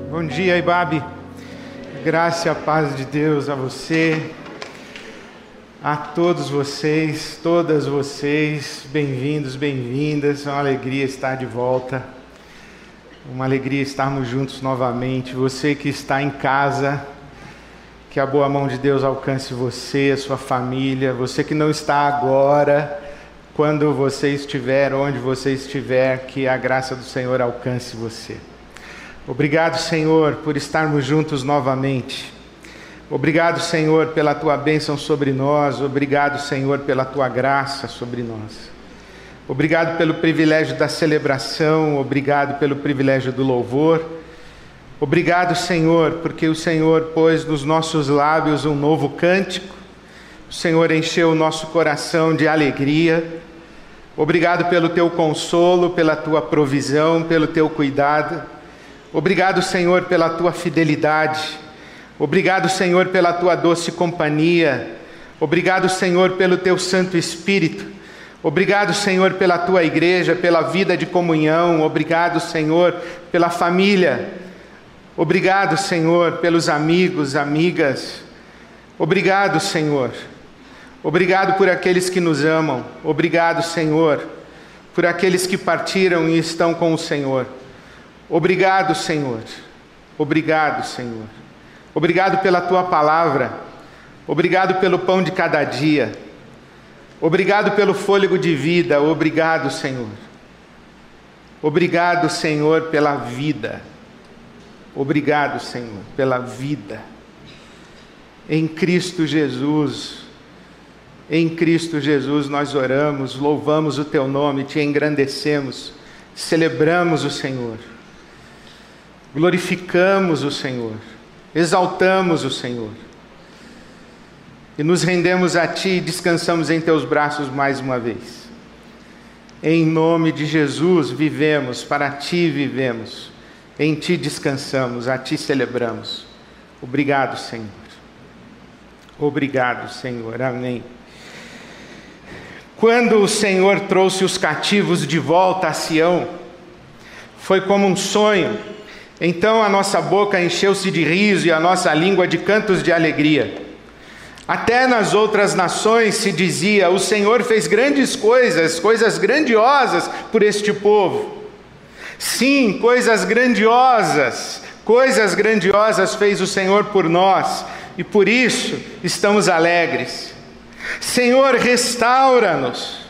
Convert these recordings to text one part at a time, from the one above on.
Bom dia, Ibabe. Graça e a paz de Deus a você, a todos vocês, todas vocês, bem-vindos, bem-vindas. É uma alegria estar de volta, uma alegria estarmos juntos novamente. Você que está em casa, que a boa mão de Deus alcance você, a sua família. Você que não está agora, quando você estiver, onde você estiver, que a graça do Senhor alcance você. Obrigado, Senhor, por estarmos juntos novamente. Obrigado, Senhor, pela Tua bênção sobre nós. Obrigado, Senhor, pela Tua graça sobre nós. Obrigado pelo privilégio da celebração. Obrigado pelo privilégio do louvor. Obrigado, Senhor, porque o Senhor pôs nos nossos lábios um novo cântico. O Senhor encheu o nosso coração de alegria. Obrigado pelo Teu consolo, pela Tua provisão, pelo Teu cuidado. Obrigado, Senhor, pela Tua fidelidade. Obrigado, Senhor, pela Tua doce companhia. Obrigado, Senhor, pelo Teu Santo Espírito. Obrigado, Senhor, pela Tua igreja, pela vida de comunhão. Obrigado, Senhor, pela família. Obrigado, Senhor, pelos amigos, amigas. Obrigado, Senhor. Obrigado por aqueles que nos amam. Obrigado, Senhor, por aqueles que partiram e estão com o Senhor. Obrigado, Senhor. Obrigado, Senhor. Obrigado pela Tua palavra. Obrigado pelo pão de cada dia. Obrigado pelo fôlego de vida. Obrigado, Senhor. Obrigado, Senhor, pela vida. Obrigado, Senhor, pela vida. Em Cristo Jesus. Em Cristo Jesus nós oramos, louvamos o Teu nome, Te engrandecemos, celebramos o Senhor. Glorificamos o Senhor, exaltamos o Senhor, e nos rendemos a Ti e descansamos em Teus braços mais uma vez. Em nome de Jesus vivemos, para Ti vivemos, em Ti descansamos, a Ti celebramos. Obrigado, Senhor. Obrigado, Senhor. Amém. Quando o Senhor trouxe os cativos de volta a Sião, foi como um sonho. Então a nossa boca encheu-se de riso e a nossa língua de cantos de alegria. Até nas outras nações se dizia: o Senhor fez grandes coisas, coisas grandiosas por este povo. Sim, coisas grandiosas fez o Senhor por nós, e por isso estamos alegres. Senhor, restaura-nos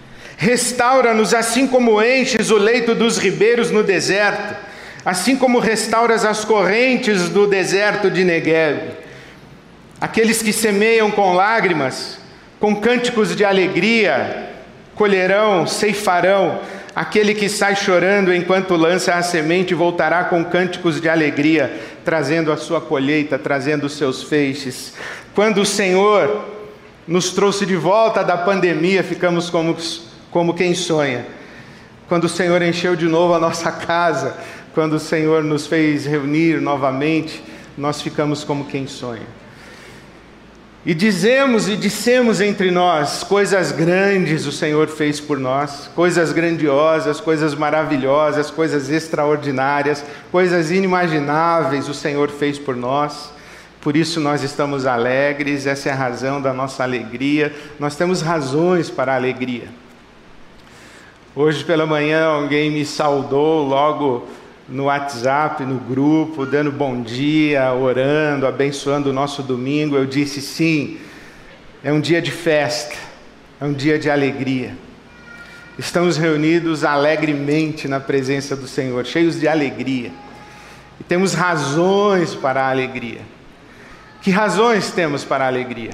assim como enches o leito dos ribeiros no deserto, assim como restauras as correntes do deserto de Negueb. Aqueles que semeiam com lágrimas, com cânticos de alegria, colherão, ceifarão. Aquele que sai chorando enquanto lança a semente voltará com cânticos de alegria, trazendo a sua colheita, trazendo os seus feixes. Quando o Senhor nos trouxe de volta da pandemia, ficamos como quem sonha. Quando o Senhor encheu de novo a nossa casa, quando o Senhor nos fez reunir novamente, nós ficamos como quem sonha. E dissemos entre nós: coisas grandes o Senhor fez por nós, coisas grandiosas, coisas maravilhosas, coisas extraordinárias, coisas inimagináveis o Senhor fez por nós. Por isso nós estamos alegres, essa é a razão da nossa alegria. Nós temos razões para a alegria. Hoje pela manhã alguém me saudou logo no WhatsApp, no grupo, dando bom dia, orando, abençoando o nosso domingo. Eu disse: sim, é um dia de festa, é um dia de alegria. Estamos reunidos alegremente na presença do Senhor, cheios de alegria. E temos razões para a alegria. Que razões temos para a alegria?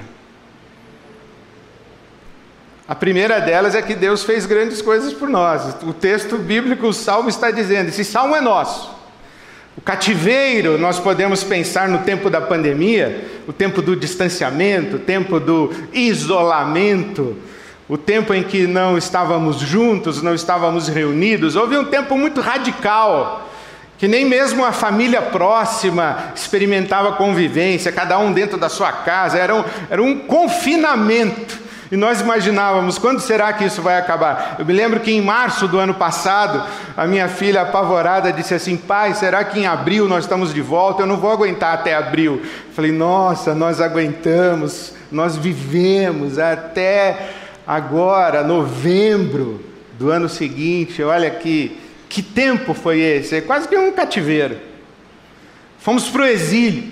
A primeira delas é que Deus fez grandes coisas por nós. O texto bíblico, o Salmo está dizendo, esse Salmo é nosso. O cativeiro, nós podemos pensar no tempo da pandemia, o tempo do distanciamento, o tempo do isolamento, o tempo em que não estávamos juntos, não estávamos reunidos. Houve um tempo muito radical, que nem mesmo a família próxima experimentava convivência, cada um dentro da sua casa. Era um confinamento. E nós imaginávamos, quando será que isso vai acabar? Eu me lembro que em março do ano passado, a minha filha apavorada disse assim: pai, será que em abril nós estamos de volta? Eu não vou aguentar até abril. Eu falei: nossa, nós aguentamos, nós vivemos até agora, novembro do ano seguinte. Olha que tempo foi esse? É quase que um cativeiro. Fomos para o exílio.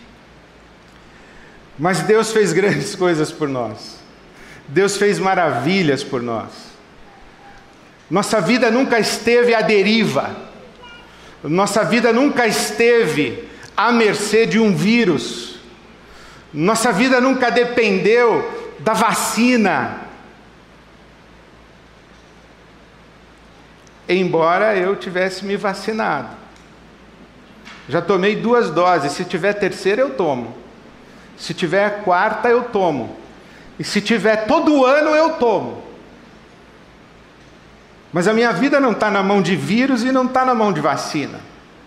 Mas Deus fez grandes coisas por nós. Deus fez maravilhas por nós. Nossa vida nunca esteve à deriva. Nossa vida nunca esteve à mercê de um vírus. Nossa vida nunca dependeu da vacina. Embora eu tivesse me vacinado. Já tomei 2 doses. Se tiver terceira, eu tomo. Se tiver quarta, eu tomo. E se tiver todo ano, eu tomo. Mas a minha vida não está na mão de vírus e não está na mão de vacina.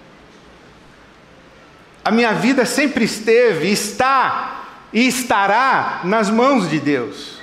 A minha vida sempre esteve, está e estará nas mãos de Deus.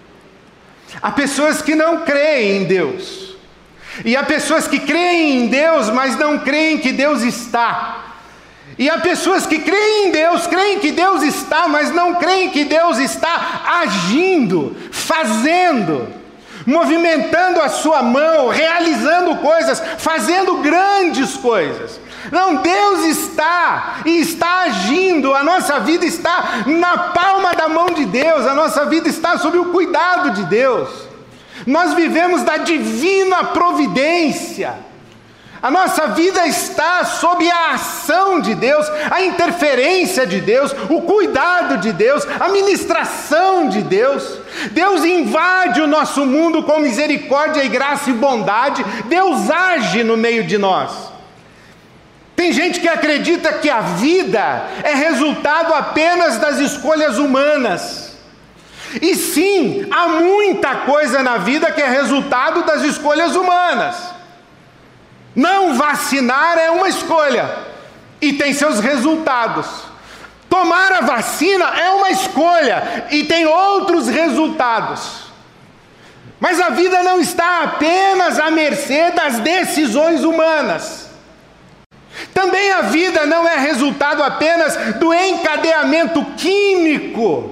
Há pessoas que não creem em Deus. E há pessoas que creem em Deus, mas não creem que Deus está. E há pessoas que creem em Deus, creem que Deus está, mas não creem que Deus está agindo, fazendo, movimentando a sua mão, realizando coisas, fazendo grandes coisas. Não, Deus está e está agindo. A nossa vida está na palma da mão de Deus, a nossa vida está sob o cuidado de Deus. Nós vivemos da divina providência. A nossa vida está sob a ação de Deus, a interferência de Deus, o cuidado de Deus, a ministração de Deus. Deus invade o nosso mundo com misericórdia e graça e bondade. Deus age no meio de nós. Tem gente que acredita que a vida é resultado apenas das escolhas humanas. E sim, há muita coisa na vida que é resultado das escolhas humanas. Não vacinar é uma escolha e tem seus resultados. Tomar a vacina é uma escolha e tem outros resultados. Mas a vida não está apenas à mercê das decisões humanas. Também a vida não é resultado apenas do encadeamento químico.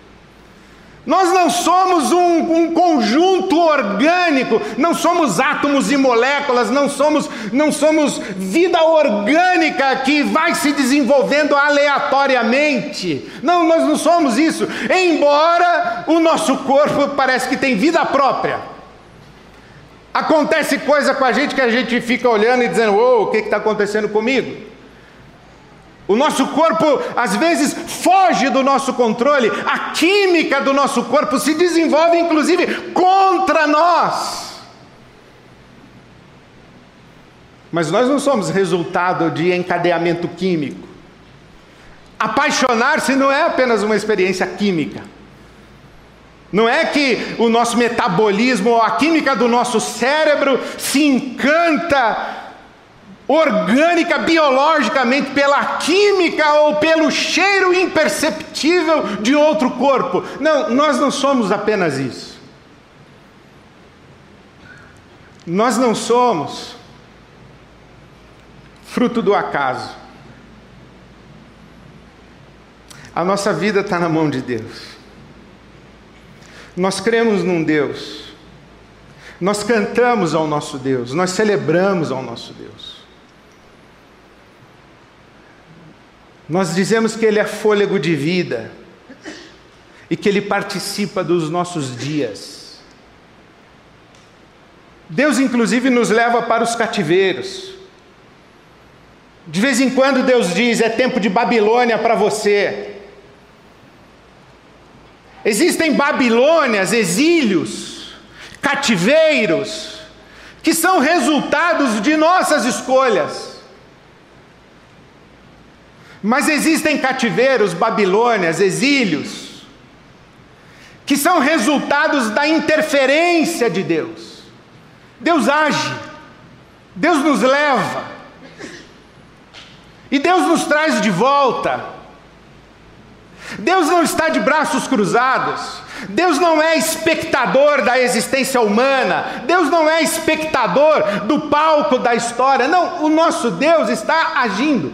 Nós não somos um conjunto orgânico, não somos átomos e moléculas, não somos vida orgânica que vai se desenvolvendo aleatoriamente. Não, nós não somos isso, embora o nosso corpo parece que tem vida própria. Acontece coisa com a gente que a gente fica olhando e dizendo: o que está acontecendo comigo? O nosso corpo às vezes foge do nosso controle, a química do nosso corpo se desenvolve inclusive contra nós. Mas nós não somos resultado de encadeamento químico. Apaixonar-se não é apenas uma experiência química. Não é que o nosso metabolismo ou a química do nosso cérebro se encanta orgânica, biologicamente, pela química ou pelo cheiro imperceptível de outro corpo. Não, nós não somos apenas isso. Nós não somos fruto do acaso. A nossa vida está na mão de Deus. Nós cremos num Deus. Nós cantamos ao nosso Deus. Nós celebramos ao nosso Deus. Nós dizemos que Ele é fôlego de vida e que Ele participa dos nossos dias. Deus inclusive nos leva para os cativeiros. De vez em quando Deus diz: é tempo de Babilônia para você. Existem Babilônias, exílios, cativeiros, que são resultados de nossas escolhas. Mas existem cativeiros, Babilônias, exílios, que são resultados da interferência de Deus. Deus age, Deus nos leva, e Deus nos traz de volta. Deus não está de braços cruzados, Deus não é espectador da existência humana. Deus não é espectador do palco da história. Não, o nosso Deus está agindo.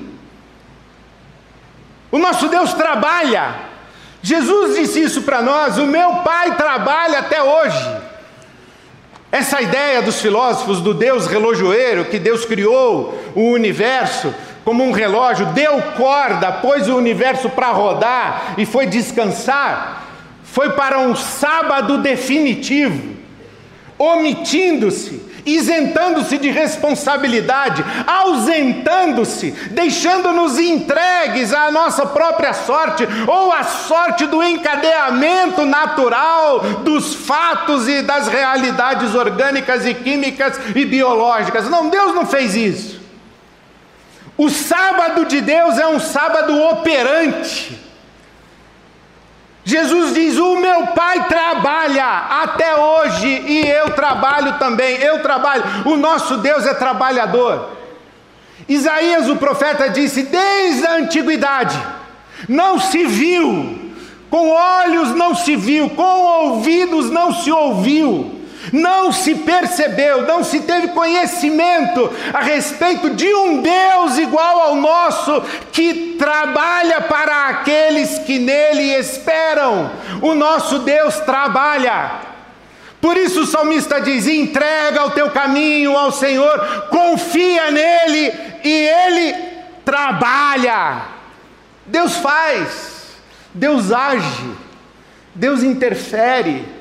O nosso Deus trabalha. Jesus disse isso para nós: o meu Pai trabalha até hoje. Essa ideia dos filósofos do Deus relojoeiro, que Deus criou o universo como um relógio, deu corda, pôs o universo para rodar e foi descansar, foi para um sábado definitivo, omitindo-se, isentando-se de responsabilidade, ausentando-se, deixando-nos entregues à nossa própria sorte, ou à sorte do encadeamento natural dos fatos e das realidades orgânicas e químicas e biológicas. Não, Deus não fez isso. O sábado de Deus é um sábado operante. Jesus diz: o meu Pai trabalha até hoje e eu trabalho também, eu trabalho. O nosso Deus é trabalhador. Isaías, o profeta, disse: desde a antiguidade não se viu, com olhos não se viu, com ouvidos não se ouviu, não se percebeu, não se teve conhecimento a respeito de um Deus igual ao nosso, que trabalha para aqueles que nele esperam. O nosso Deus trabalha. Por isso o salmista diz: entrega o teu caminho ao Senhor, confia nele e ele trabalha. Deus faz, Deus age, Deus interfere.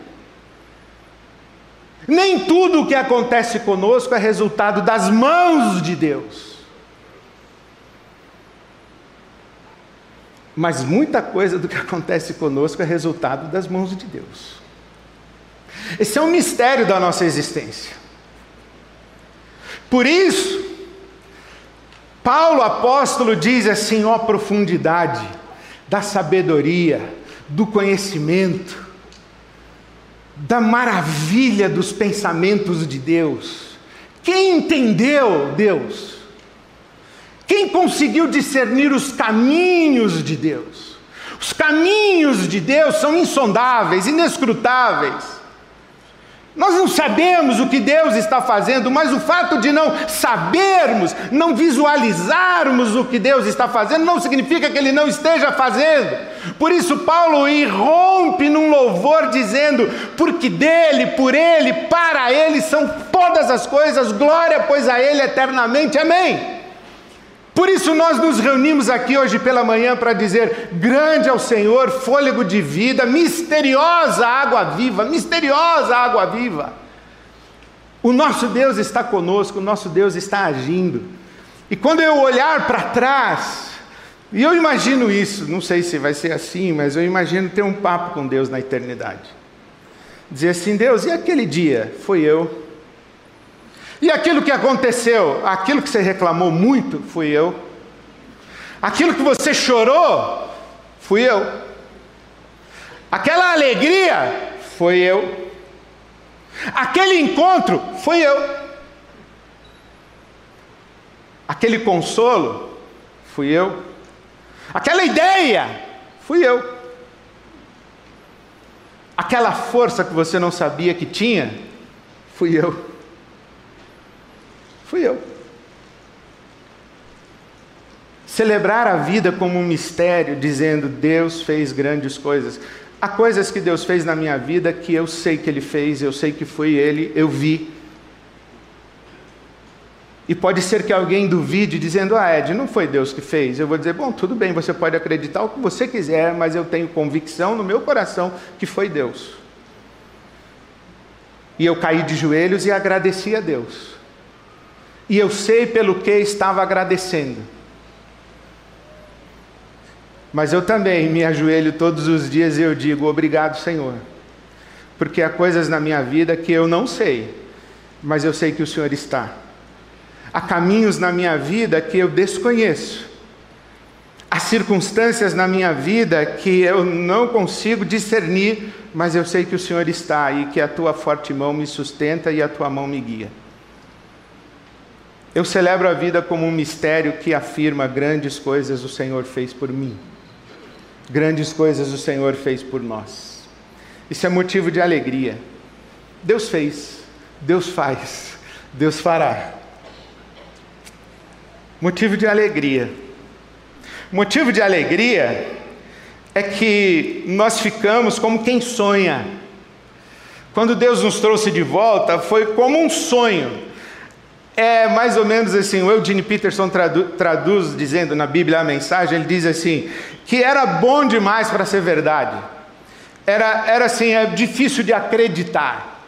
Nem tudo o que acontece conosco é resultado das mãos de Deus. Mas muita coisa do que acontece conosco é resultado das mãos de Deus. Esse é um mistério da nossa existência. Por isso, Paulo, apóstolo, diz assim: ó profundidade da sabedoria, do conhecimento, da maravilha dos pensamentos de Deus. Quem entendeu Deus? Quem conseguiu discernir os caminhos de Deus? Os caminhos de Deus são insondáveis, inescrutáveis. Nós não sabemos o que Deus está fazendo, mas o fato de não sabermos, não visualizarmos o que Deus está fazendo, não significa que Ele não esteja fazendo. Por isso Paulo irrompe num louvor dizendo: porque dele, por ele, para ele são todas as coisas, glória pois a ele eternamente, amém. Por isso nós nos reunimos aqui hoje pela manhã para dizer: grande é o Senhor, fôlego de vida, misteriosa água viva, misteriosa água viva. O nosso Deus está conosco, o nosso Deus está agindo. E quando eu olhar para trás, e eu imagino isso, não sei se vai ser assim, mas eu imagino ter um papo com Deus na eternidade. Dizer assim: Deus, e aquele dia? Foi eu. E aquilo que aconteceu, aquilo que você reclamou muito, fui eu. Aquilo que você chorou, fui eu. Aquela alegria, foi eu. Aquele encontro, fui eu. Aquele consolo, fui eu. Aquela ideia, fui eu. Aquela força que você não sabia que tinha, fui eu. Fui eu. Celebrar a vida como um mistério, dizendo: Deus fez grandes coisas. Há coisas que Deus fez na minha vida que eu sei que Ele fez, eu sei que foi Ele, eu vi. E pode ser que alguém duvide, dizendo: Ed, não foi Deus que fez. Eu vou dizer: bom, tudo bem, você pode acreditar o que você quiser, mas eu tenho convicção no meu coração que foi Deus. E eu caí de joelhos e agradeci a Deus. E eu sei pelo que estava agradecendo. Mas eu também me ajoelho todos os dias e eu digo: obrigado, Senhor. Porque há coisas na minha vida que eu não sei, mas eu sei que o Senhor está. Há caminhos na minha vida que eu desconheço. Há circunstâncias na minha vida que eu não consigo discernir, mas eu sei que o Senhor está e que a tua forte mão me sustenta e a tua mão me guia. Eu celebro a vida como um mistério que afirma: grandes coisas o Senhor fez por mim. Grandes coisas o Senhor fez por nós. Isso é motivo de alegria. Deus fez, Deus faz, Deus fará. Motivo de alegria. Motivo de alegria é que nós ficamos como quem sonha. Quando Deus nos trouxe de volta, foi como um sonho. É mais ou menos assim, o Eugene Peterson traduz dizendo na Bíblia a mensagem, ele diz assim, que era bom demais para ser verdade. Era assim, é difícil de acreditar.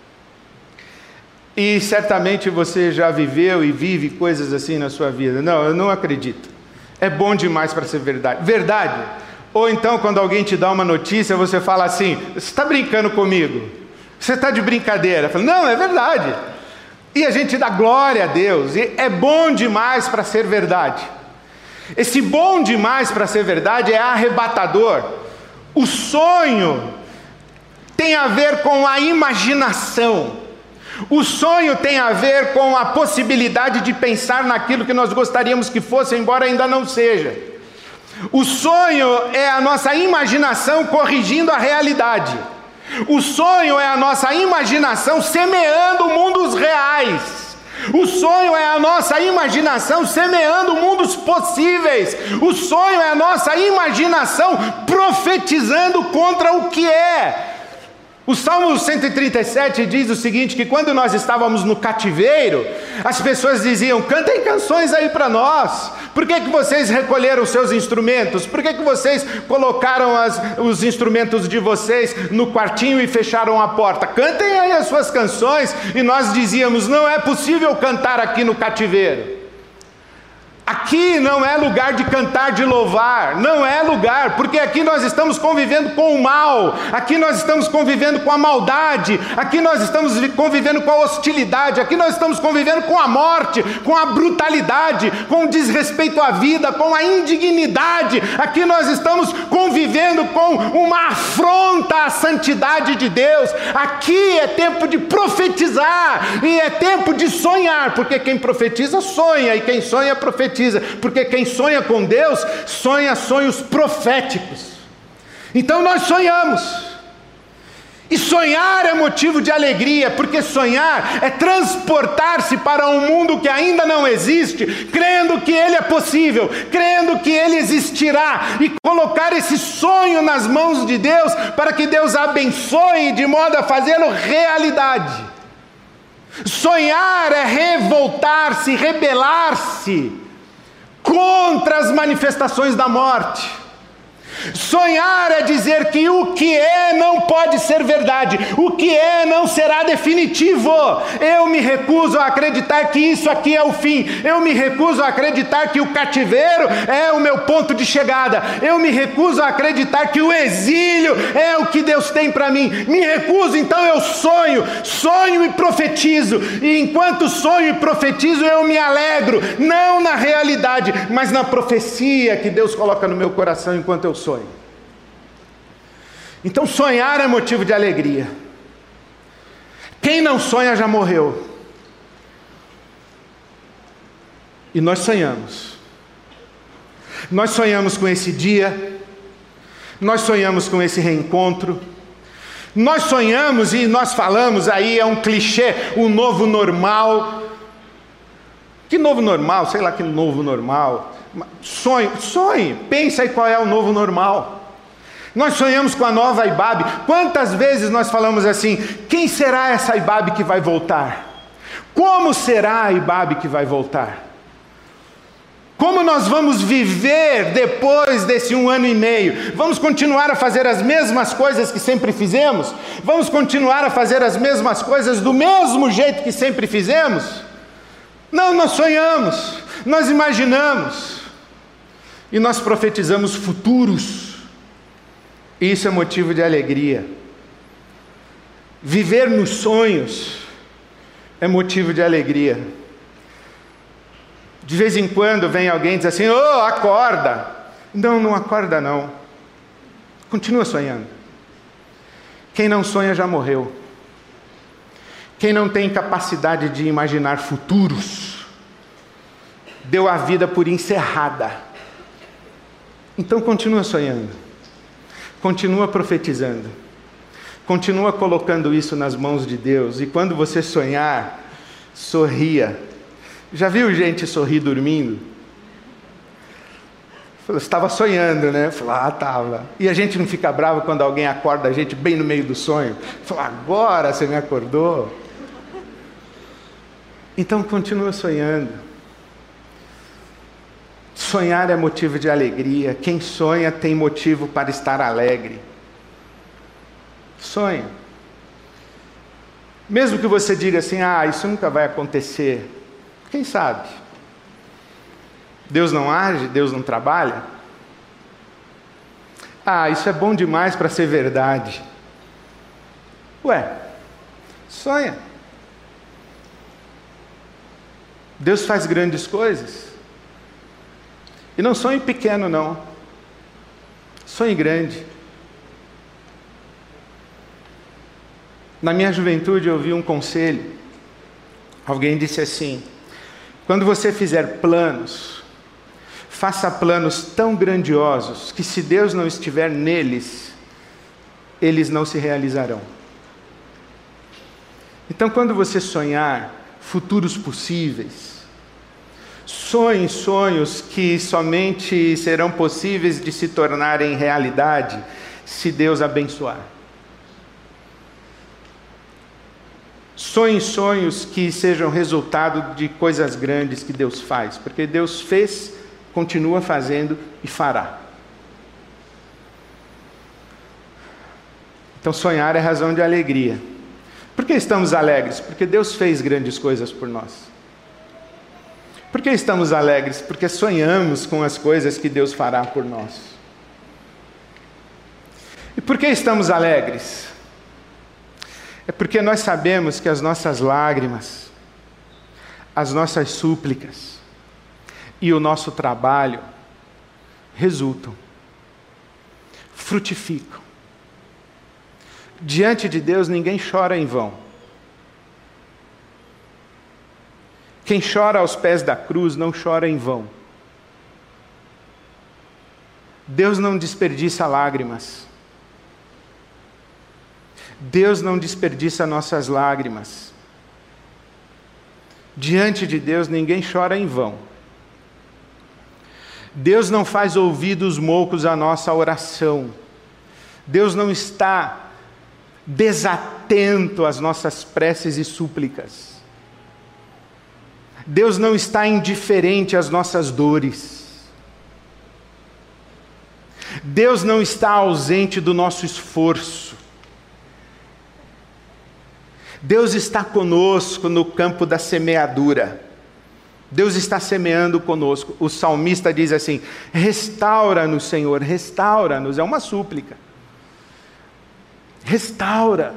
E certamente você já viveu e vive coisas assim na sua vida. Não, eu não acredito. É bom demais para ser verdade. Verdade. Ou então quando alguém te dá uma notícia, você fala assim, você está brincando comigo? Você está de brincadeira? Fala, não, é verdade. E a gente dá glória a Deus, e é bom demais para ser verdade. Esse bom demais para ser verdade é arrebatador. O sonho tem a ver com a imaginação. O sonho tem a ver com a possibilidade de pensar naquilo que nós gostaríamos que fosse, embora ainda não seja. O sonho é a nossa imaginação corrigindo a realidade. O sonho é a nossa imaginação semeando mundos reais. O sonho é a nossa imaginação semeando mundos possíveis. O sonho é a nossa imaginação profetizando contra o que é. O Salmo 137 diz o seguinte, que quando nós estávamos no cativeiro, as pessoas diziam, cantem canções aí para nós. Por que vocês recolheram seus instrumentos? Por que vocês colocaram os instrumentos de vocês no quartinho e fecharam a porta? Cantem aí as suas canções. E nós dizíamos, não é possível cantar aqui no cativeiro. Aqui não é lugar de cantar, de louvar, não é lugar, porque aqui nós estamos convivendo com o mal, aqui nós estamos convivendo com a maldade, aqui nós estamos convivendo com a hostilidade, aqui nós estamos convivendo com a morte, com a brutalidade, com o desrespeito à vida, com a indignidade, aqui nós estamos convivendo com uma afronta à santidade de Deus. Aqui é tempo de profetizar e é tempo de sonhar, porque quem profetiza sonha e quem sonha profetiza. Porque quem sonha com Deus, sonha sonhos proféticos. Então nós sonhamos. E sonhar é motivo de alegria, porque sonhar é transportar-se para um mundo que ainda não existe, crendo que ele é possível, crendo que ele existirá, e colocar esse sonho nas mãos de Deus, para que Deus abençoe de modo a fazê-lo realidade. Sonhar é revoltar-se, rebelar-se contra as manifestações da morte. Sonhar é dizer que o que é não pode ser verdade, o que é não será definitivo. Eu me recuso a acreditar que isso aqui é o fim, eu me recuso a acreditar que o cativeiro é o meu ponto de chegada, eu me recuso a acreditar que o exílio é o que Deus tem para mim, me recuso, então eu sonho e profetizo, e enquanto sonho e profetizo eu me alegro, não na realidade, mas na profecia que Deus coloca no meu coração enquanto eu sonho. Então sonhar é motivo de alegria. Quem não sonha já morreu. E nós sonhamos. Nós sonhamos com esse dia. Nós sonhamos com esse reencontro. Nós sonhamos e nós falamos aí, é um clichê, o novo normal. Que novo normal? Sei lá que novo normal. Sonhe, pensa aí qual é o novo normal. Nós sonhamos com a nova Ibabe. Quantas vezes nós falamos assim, quem será essa Ibabe que vai voltar? Como será a Ibabe que vai voltar? Como nós vamos viver depois desse 1 ano e meio? Vamos continuar a fazer as mesmas coisas que sempre fizemos? Vamos continuar a fazer as mesmas coisas do mesmo jeito que sempre fizemos? Não, nós sonhamos, nós imaginamos e nós profetizamos futuros. Isso é motivo de alegria. Viver nos sonhos é motivo de alegria. De vez em quando vem alguém e diz assim, acorda. Não acorda não. Continua sonhando. Quem não sonha já morreu. Quem não tem capacidade de imaginar futuros, deu a vida por encerrada. Então continua sonhando. Continua profetizando. Continua colocando isso nas mãos de Deus. E quando você sonhar, sorria. Já viu gente sorrir dormindo? Você estava sonhando, né? Falei, estava. E a gente não fica bravo quando alguém acorda a gente bem no meio do sonho? Fala, agora você me acordou? Então continua sonhando. Sonhar é motivo de alegria. Quem sonha tem motivo para estar alegre. Sonha. Mesmo que você diga assim, isso nunca vai acontecer. Quem sabe? Deus não age? Deus não trabalha? Isso é bom demais para ser verdade. Sonha. Deus faz grandes coisas. E não sonhe pequeno, não. Sonhe grande. Na minha juventude eu ouvi um conselho. Alguém disse assim: quando você fizer planos, faça planos tão grandiosos que, se Deus não estiver neles, eles não se realizarão. Então, quando você sonhar futuros possíveis, sonhe sonhos que somente serão possíveis de se tornarem realidade se Deus abençoar. Sonhe sonhos que sejam resultado de coisas grandes que Deus faz, porque Deus fez, continua fazendo e fará. Então sonhar é razão de alegria. Por que estamos alegres? Porque Deus fez grandes coisas por nós. Por que estamos alegres? Porque sonhamos com as coisas que Deus fará por nós. E por que estamos alegres? É porque nós sabemos que as nossas lágrimas, as nossas súplicas e o nosso trabalho resultam, frutificam. Diante de Deus ninguém chora em vão. Quem chora aos pés da cruz não chora em vão. Deus não desperdiça lágrimas. Deus não desperdiça nossas lágrimas. Diante de Deus ninguém chora em vão. Deus não faz ouvidos moucos à nossa oração. Deus não está desatento às nossas preces e súplicas. Deus não está indiferente às nossas dores. Deus não está ausente do nosso esforço. Deus está conosco no campo da semeadura. Deus está semeando conosco. O salmista diz assim: restaura-nos, Senhor, restaura-nos. É uma súplica. Restaura.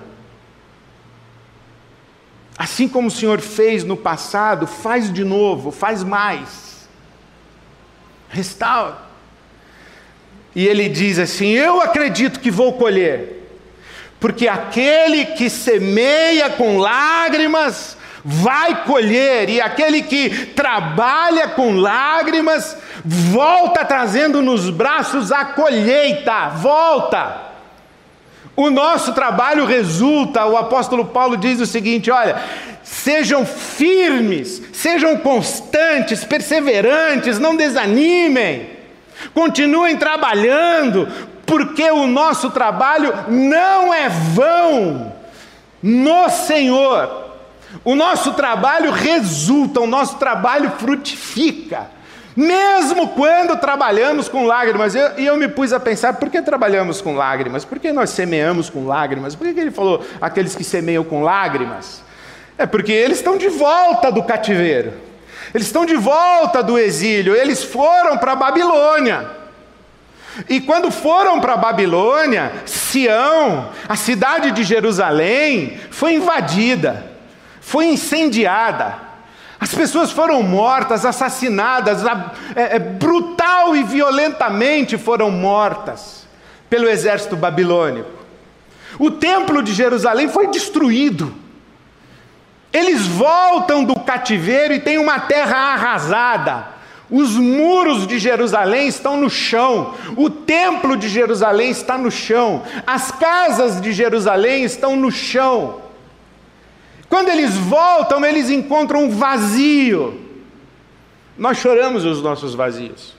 Assim como o Senhor fez no passado, faz de novo, faz mais. Restaura. E ele diz assim: eu acredito que vou colher. Porque aquele que semeia com lágrimas vai colher, e aquele que trabalha com lágrimas volta trazendo nos braços a colheita, volta. O nosso trabalho resulta. O apóstolo Paulo diz o seguinte: olha, sejam firmes, sejam constantes, perseverantes, não desanimem, continuem trabalhando, porque o nosso trabalho não é vão no Senhor. O nosso trabalho resulta, o nosso trabalho frutifica, mesmo quando trabalhamos com lágrimas. E eu me pus a pensar: por que trabalhamos com lágrimas? Por que nós semeamos com lágrimas? Por que ele falou aqueles que semeiam com lágrimas? É porque eles estão de volta do cativeiro, eles estão de volta do exílio, eles foram para a Babilônia. E quando foram para a Babilônia, Sião, a cidade de Jerusalém, foi invadida, foi incendiada. As pessoas foram mortas, assassinadas, brutal e violentamente foram mortas pelo exército babilônico. O templo de Jerusalém foi destruído. Eles voltam do cativeiro e tem uma terra arrasada, Os muros de Jerusalém estão no chão, o templo de Jerusalém está no chão, as casas de Jerusalém estão no chão. Quando eles voltam, eles encontram um vazio. Nós choramos os nossos vazios.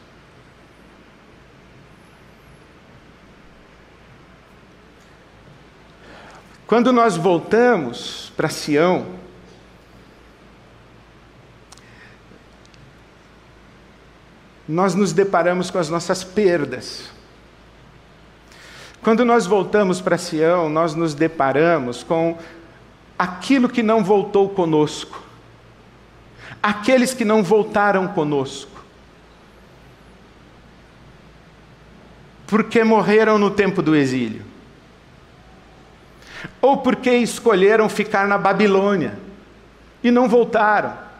Quando nós voltamos para Sião, nós nos deparamos com as nossas perdas. Quando nós voltamos para Sião, nós nos deparamos com aquilo que não voltou conosco, aqueles que não voltaram conosco, porque morreram no tempo do exílio, ou porque escolheram ficar na Babilônia e não voltaram.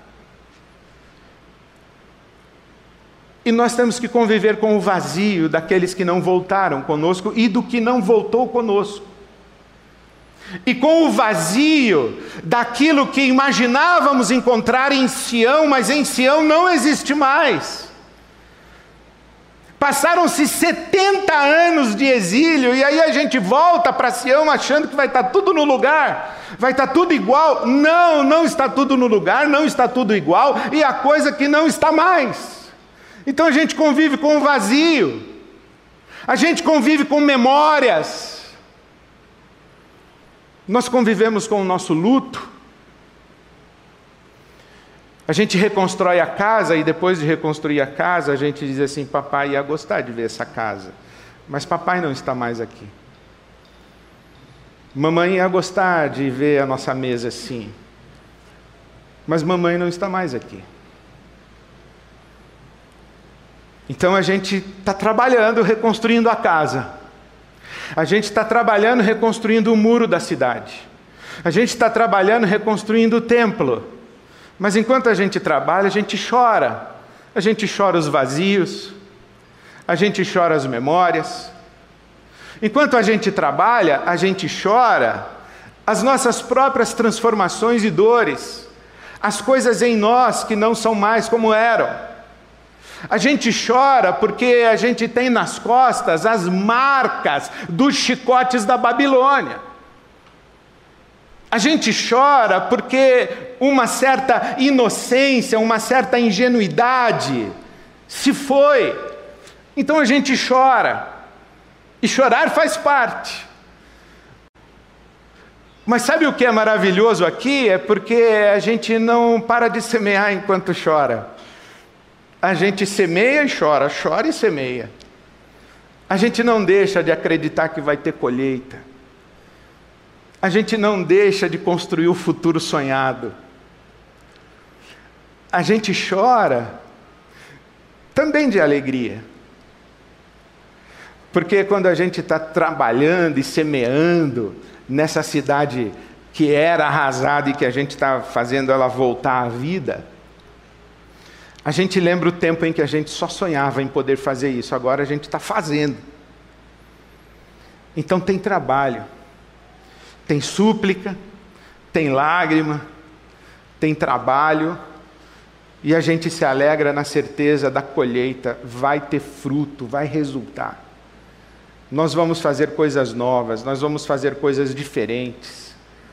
E nós temos que conviver com o vazio daqueles que não voltaram conosco e do que não voltou conosco. E com o vazio daquilo que imaginávamos encontrar em Sião, mas em Sião não existe mais. Passaram-se 70 anos de exílio e aí a gente volta para Sião achando que vai estar tudo no lugar, vai estar tudo igual. Não, não está tudo no lugar, não está tudo igual e a coisa que não está mais. Então a gente convive com o vazio, a gente convive com memórias, nós convivemos com o nosso luto, a gente reconstrói a casa e depois de reconstruir a casa a gente diz assim: papai ia gostar de ver essa casa, mas papai não está mais aqui. Mamãe ia gostar de ver a nossa mesa assim, mas mamãe não está mais aqui. Então a gente está trabalhando, reconstruindo a casa. A gente está trabalhando, reconstruindo o muro da cidade. A gente está trabalhando, reconstruindo o templo. Mas enquanto a gente trabalha, a gente chora. A gente chora os vazios. A gente chora as memórias. Enquanto a gente trabalha, a gente chora as nossas próprias transformações e dores. As coisas em nós que não são mais como eram. A gente chora porque a gente tem nas costas as marcas dos chicotes da Babilônia. A gente chora porque uma certa inocência, uma certa ingenuidade se foi. Então a gente chora. E chorar faz parte. Mas sabe o que é maravilhoso aqui? É porque a gente não para de semear enquanto chora. A gente semeia e chora, chora e semeia. A gente não deixa de acreditar que vai ter colheita. A gente não deixa de construir o futuro sonhado. A gente chora também de alegria. Porque quando a gente está trabalhando e semeando nessa cidade que era arrasada e que a gente está fazendo ela voltar à vida, a gente lembra o tempo em que a gente só sonhava em poder fazer isso, agora a gente está fazendo. Então tem trabalho, tem súplica, tem lágrima, tem trabalho, e a gente se alegra na certeza da colheita, vai ter fruto, vai resultar. Nós vamos fazer coisas novas, nós vamos fazer coisas diferentes.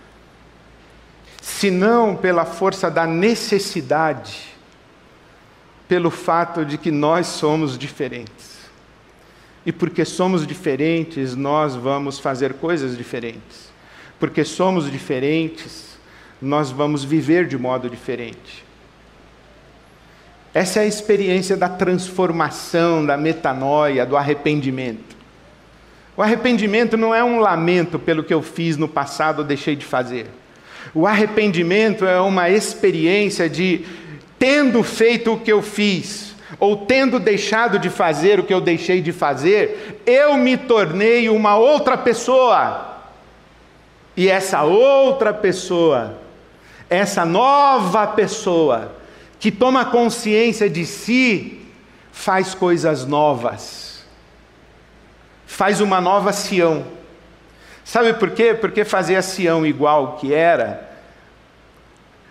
Se não pela força da necessidade, pelo fato de que nós somos diferentes. E porque somos diferentes, nós vamos fazer coisas diferentes. Porque somos diferentes, nós vamos viver de modo diferente. Essa é a experiência da transformação, da metanoia, do arrependimento. O arrependimento não é um lamento pelo que eu fiz no passado ou deixei de fazer. O arrependimento é uma experiência de, tendo feito o que eu fiz, ou tendo deixado de fazer o que eu deixei de fazer, eu me tornei uma outra pessoa. E essa outra pessoa, essa nova pessoa, que toma consciência de si, faz coisas novas. Faz uma nova Sião. Sabe por quê? Porque fazer a Sião igual que era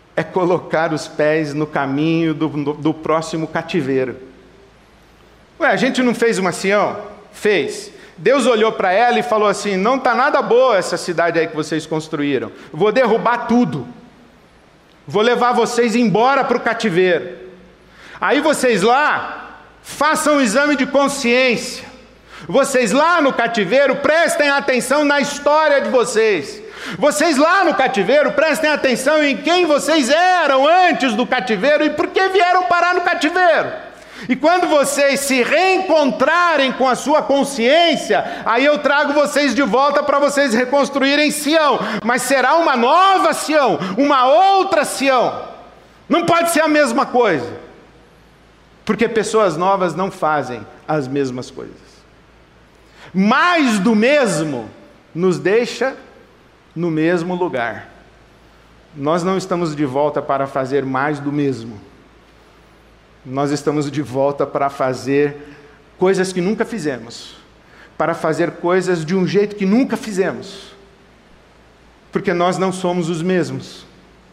é colocar os pés no caminho do próximo cativeiro. Ué, a gente não fez uma Sião? Fez. Deus olhou para ela e falou assim: não está nada boa essa cidade aí que vocês construíram. Vou derrubar tudo. Vou levar vocês embora para o cativeiro. Aí vocês lá, façam um exame de consciência. Vocês lá no cativeiro, prestem atenção na história de vocês. Vocês lá no cativeiro, prestem atenção em quem vocês eram antes do cativeiro e por que vieram parar no cativeiro. E quando vocês se reencontrarem com a sua consciência, aí eu trago vocês de volta para vocês reconstruírem Sião. Mas será uma nova Sião, uma outra Sião. Não pode ser a mesma coisa. Porque pessoas novas não fazem as mesmas coisas. Mais do mesmo nos deixa no mesmo lugar. Nós não estamos de volta para fazer mais do mesmo. Nós estamos de volta para fazer coisas que nunca fizemos, para fazer coisas de um jeito que nunca fizemos, porque nós não somos os mesmos.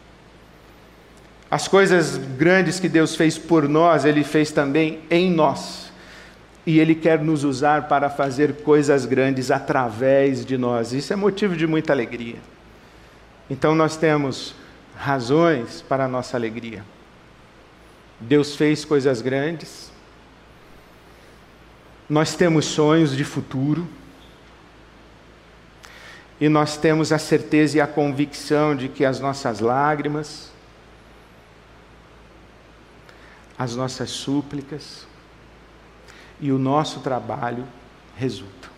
As coisas grandes que Deus fez por nós, Ele fez também em nós, e Ele quer nos usar para fazer coisas grandes através de nós. Isso é motivo de muita alegria. Então nós temos razões para a nossa alegria. Deus fez coisas grandes, nós temos sonhos de futuro, e nós temos a certeza e a convicção de que as nossas lágrimas, as nossas súplicas e o nosso trabalho resultam.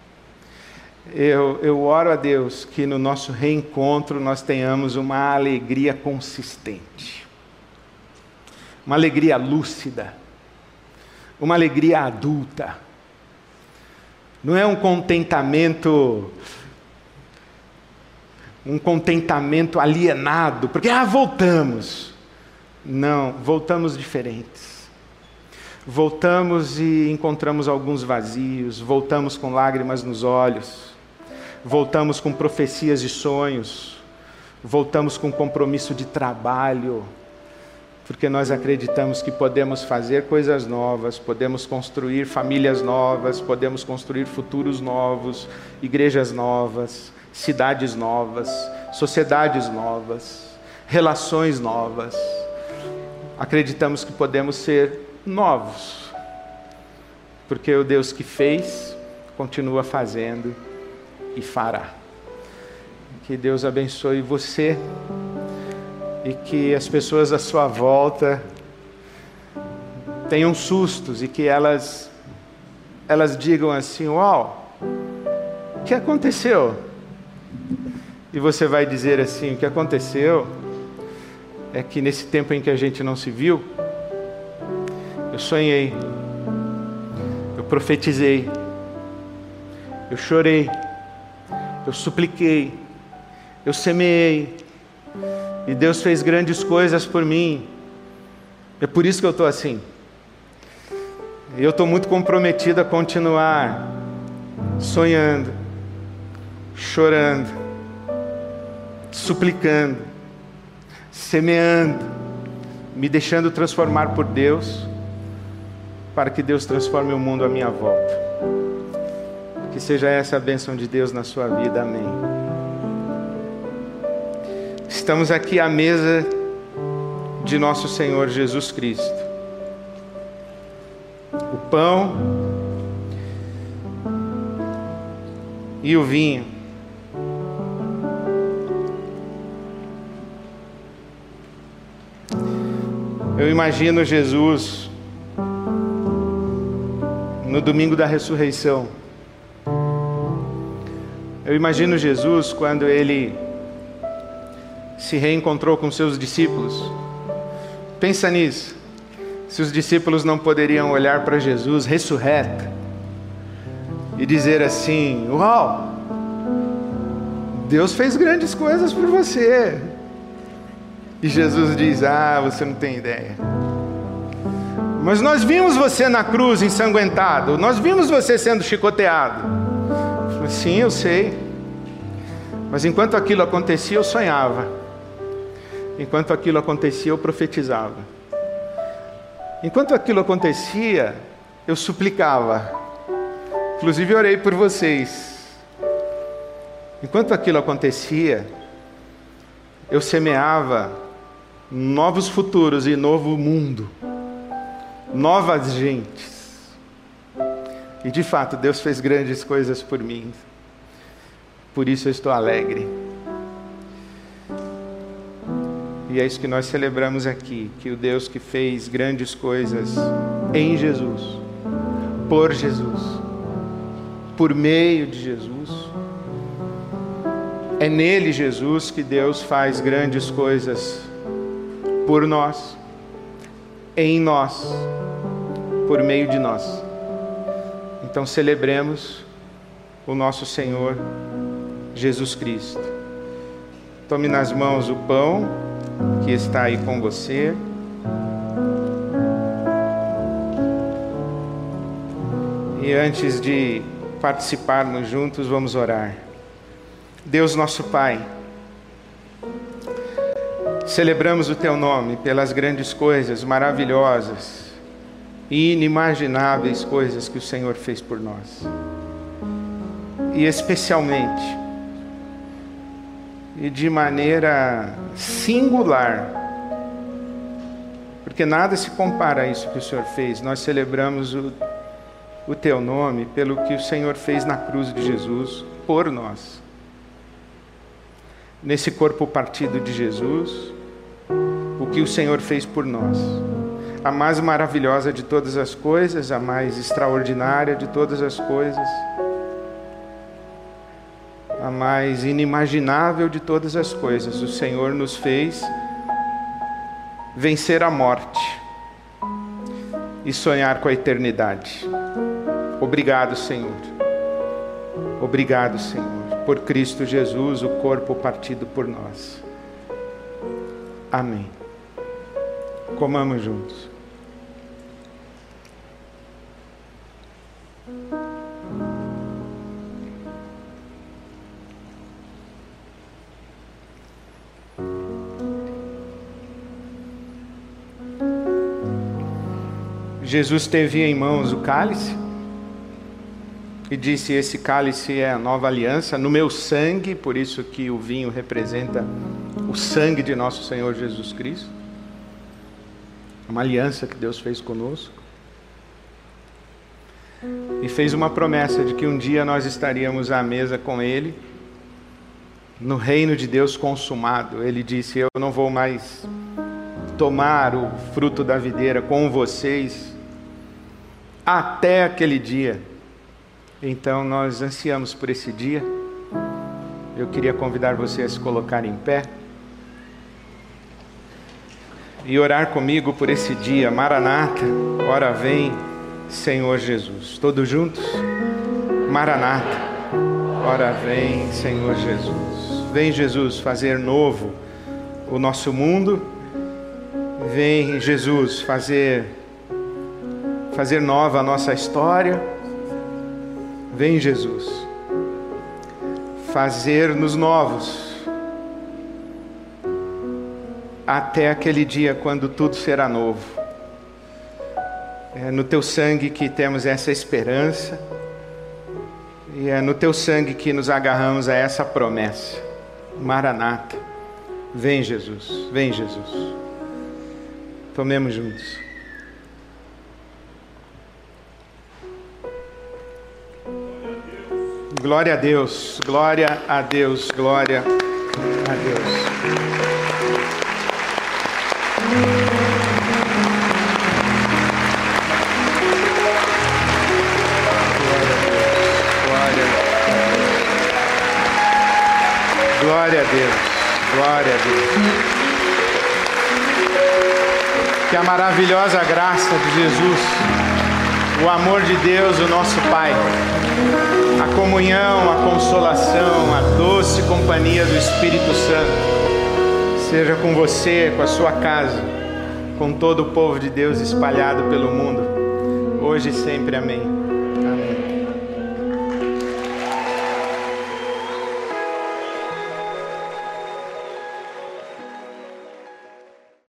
Eu oro a Deus que no nosso reencontro nós tenhamos uma alegria consistente. Uma alegria lúcida, uma alegria adulta. Não é um contentamento alienado, porque voltamos. Não, voltamos diferentes. Voltamos e encontramos alguns vazios, voltamos com lágrimas nos olhos, voltamos com profecias e sonhos, voltamos com compromisso de trabalho, porque nós acreditamos que podemos fazer coisas novas, podemos construir famílias novas, podemos construir futuros novos, igrejas novas, cidades novas, sociedades novas, relações novas. Acreditamos que podemos ser novos, porque o Deus que fez, continua fazendo e fará. Que Deus abençoe você, e que as pessoas à sua volta tenham sustos e que elas digam assim: uau, o que aconteceu? E você vai dizer assim: o que aconteceu é que nesse tempo em que a gente não se viu, eu sonhei, eu profetizei, eu chorei, eu supliquei, eu semeei, e Deus fez grandes coisas por mim. É por isso que eu estou assim. Eu estou muito comprometido a continuar sonhando, chorando, suplicando, semeando, me deixando transformar por Deus, para que Deus transforme o mundo à minha volta. Que seja essa a bênção de Deus na sua vida. Amém. Estamos aqui à mesa de nosso Senhor Jesus Cristo. O pão e o vinho. Eu imagino Jesus no domingo da ressurreição. Eu imagino Jesus quando Ele se reencontrou com seus discípulos. Pensa nisso. Se os discípulos não poderiam olhar para Jesus ressurreto e dizer assim: uau, Deus fez grandes coisas por você. E Jesus diz: você não tem ideia. Mas nós vimos você na cruz ensanguentado, nós vimos você sendo chicoteado. Eu falei: sim, eu sei. Mas enquanto aquilo acontecia, eu sonhava. Enquanto aquilo acontecia, eu profetizava. Enquanto aquilo acontecia, eu suplicava. Inclusive, orei por vocês. Enquanto aquilo acontecia, eu semeava novos futuros e novo mundo, novas gentes. E de fato, Deus fez grandes coisas por mim. Por isso eu estou alegre. E é isso que nós celebramos aqui, que o Deus que fez grandes coisas em Jesus, por Jesus, por meio de Jesus, é nele, Jesus, que Deus faz grandes coisas por nós, em nós, por meio de nós. Então celebremos o nosso Senhor Jesus Cristo. Tome nas mãos o pão que está aí com você. E antes de participarmos juntos, vamos orar. Deus nosso Pai, celebramos o Teu nome pelas grandes coisas maravilhosas e inimagináveis coisas que o Senhor fez por nós. E especialmente, e de maneira singular, porque nada se compara a isso que o Senhor fez. Nós celebramos o Teu nome pelo que o Senhor fez na cruz de Jesus por nós. Nesse corpo partido de Jesus, o que o Senhor fez por nós. A mais maravilhosa de todas as coisas, a mais extraordinária de todas as coisas, a mais inimaginável de todas as coisas. O Senhor nos fez vencer a morte e sonhar com a eternidade. Obrigado, Senhor. Obrigado, Senhor, por Cristo Jesus, o corpo partido por nós. Amém. Comamos juntos. Jesus teve em mãos o cálice e disse: esse cálice é a nova aliança no meu sangue, por isso que o vinho representa o sangue de nosso Senhor Jesus Cristo. Uma aliança que Deus fez conosco. E fez uma promessa de que um dia nós estaríamos à mesa com Ele, no reino de Deus consumado. Ele disse: eu não vou mais tomar o fruto da videira com vocês até aquele dia. Então nós ansiamos por esse dia. Eu queria convidar você a se colocar em pé e orar comigo por esse dia. Maranata, ora vem, Senhor Jesus. Todos juntos? Maranata, ora vem, Senhor Jesus. Vem, Jesus, fazer novo o nosso mundo. Vem, Jesus, fazer nova a nossa história. Vem, Jesus, fazer-nos novos até aquele dia quando tudo será novo. É no Teu sangue que temos essa esperança e é no Teu sangue que nos agarramos a essa promessa. Maranata, vem, Jesus, vem, Jesus. Tomemos juntos. Glória a Deus, glória a Deus, glória a Deus. Glória a Deus, glória a Deus. Que a maravilhosa graça de Jesus, o amor de Deus, o nosso Pai, a comunhão, a consolação, a doce companhia do Espírito Santo seja com você, com a sua casa, com todo o povo de Deus espalhado pelo mundo, hoje e sempre. Amém. Amém.